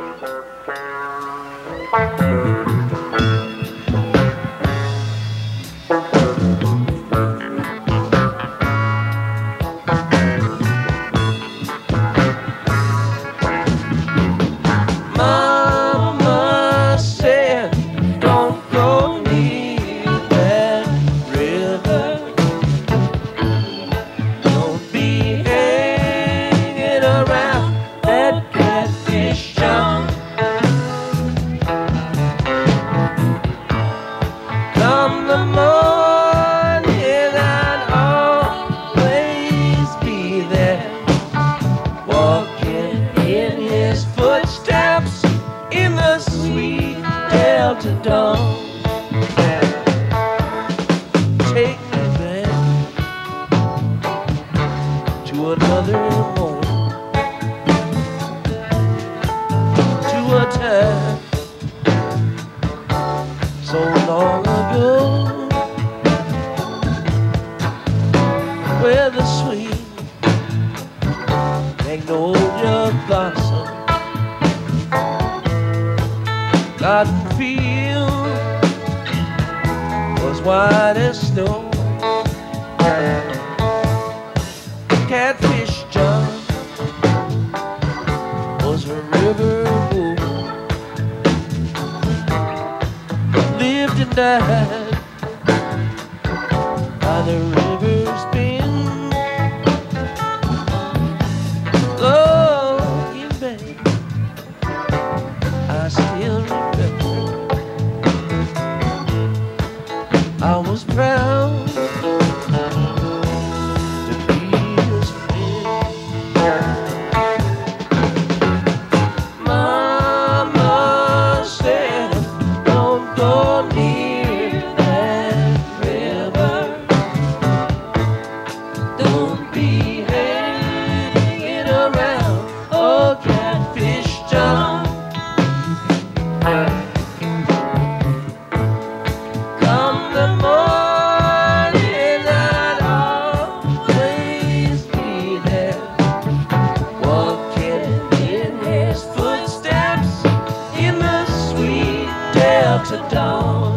Mama said, don't go near that river. Don't be hanging around that catfish jump. Come the morning, I'll always be there, walking in his footsteps in the sweet Delta dawn. Take me back to another moment, to a time so long ago, where the sweet magnolia blossom, cotton field was white as snow. Catfish John was a river bull, lived and died by the river's bend. Looking back, I still remember I was proud to be his friend. Mama said, don't go near that river. Don't be hanging around oh catfish John. Come the morning, I'd always be there, walking in his footsteps in the sweet Delta dawn.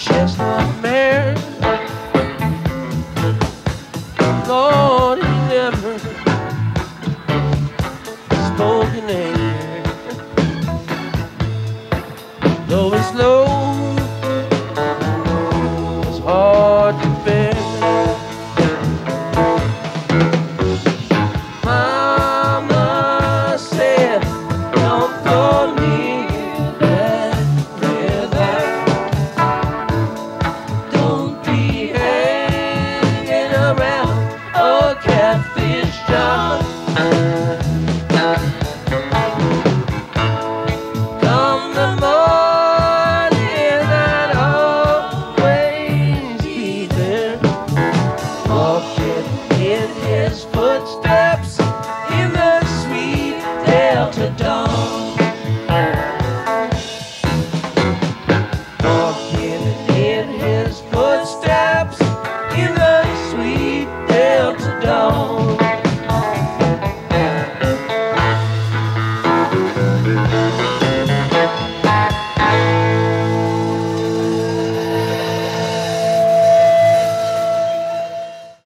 chestnut mare. Lord, he never spoke your name.